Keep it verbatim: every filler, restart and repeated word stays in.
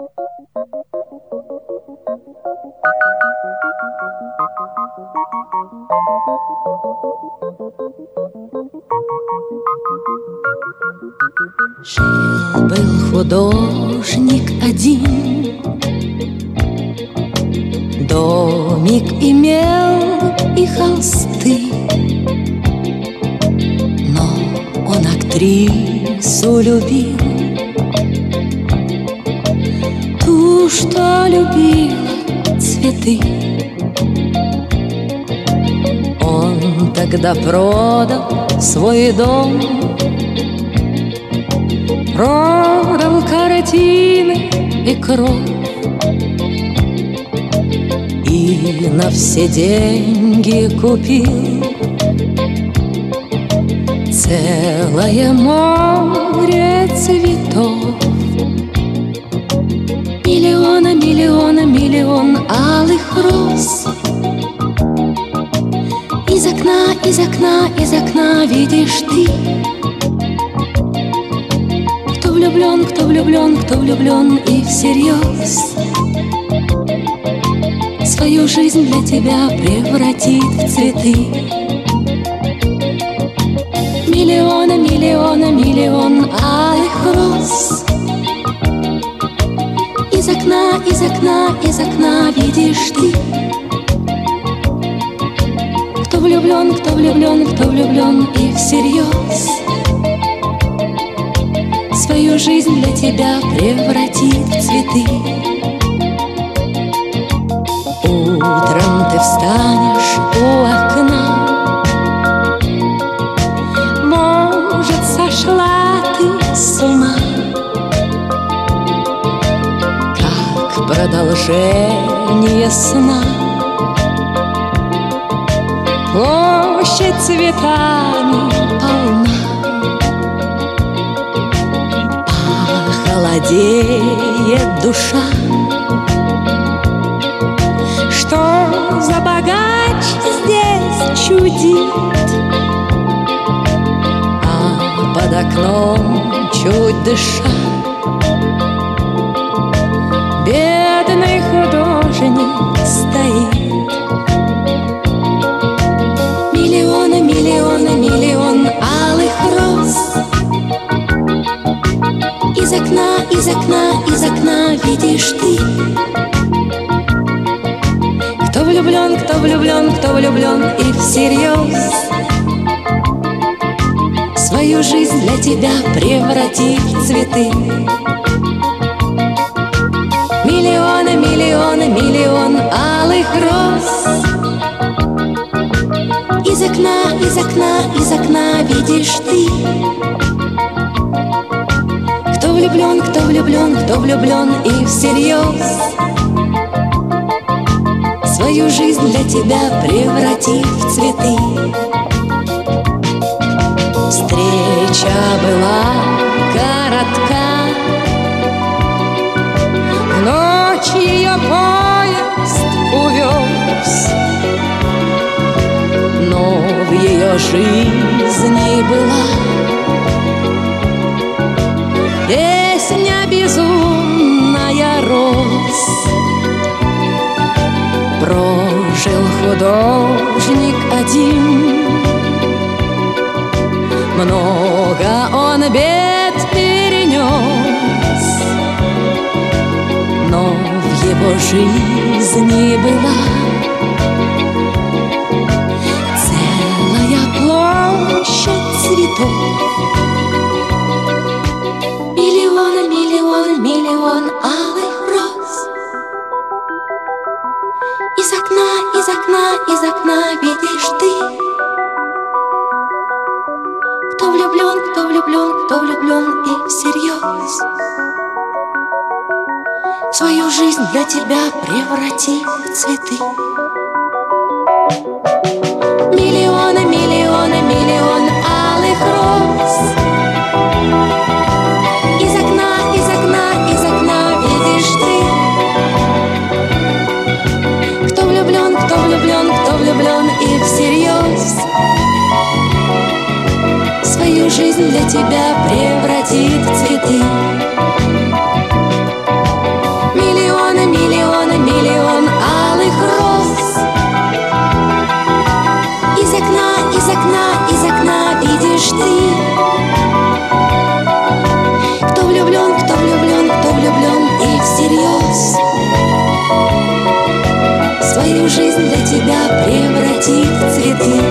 Жил-был художник один, домик имел и холсты, но он актрису любил, ту, что любила цветы. Он тогда продал свой дом, продал картины и кровь, и на все деньги купил целое море цветов. Миллиона, миллиона, миллион алых роз. Из окна, из окна, из окна видишь ты. Кто влюблен, кто влюблен, кто влюблен и всерьез свою жизнь для тебя превратит в цветы. Миллиона, миллиона, миллион алых роз. Из окна, из окна, из окна видишь ты. Кто влюблен, кто влюблен, кто влюблен и всерьез свою жизнь для тебя превратит в цветы. Утром ты встанешь у окна, может, сошла ты с ума, как продолжение сна. Площадь цветами полна, холодеет душа. Что за богач здесь чудит, а под окном чуть дыша бедный художник стоит. Миллиона, миллиона, миллион алых роз. Из окна, из окна, из окна видишь ты. Кто влюблен, кто влюблен, кто влюблен и всерьез свою жизнь для тебя превратит в цветы. Миллионы, миллионы, миллион алых роз. Из окна, из окна, из окна видишь ты. Кто влюблен, кто влюблен, кто влюблен и всерьез свою жизнь для тебя превратит в цветы. Встреча была коротка, в ночь ее поезд увез, но в ее жизни была песня безумная роз. Прожил художник один, много он бед перенес, но в его жизни была целая площадь цветов. Миллион, миллион, миллион алых роз. Из окна, из окна, из окна видишь ты. Кто влюблен, кто влюблен, кто влюблен и всерьез свою жизнь для тебя преврати в цветы. Миллионы, миллионы, миллион алых роз. Из окна, из окна, из окна видишь ты. Кто влюблен, кто влюблен, кто влюблен и всерьез свою жизнь для тебя превратит в цветы. свою жизнь для тебя превратит в цветы.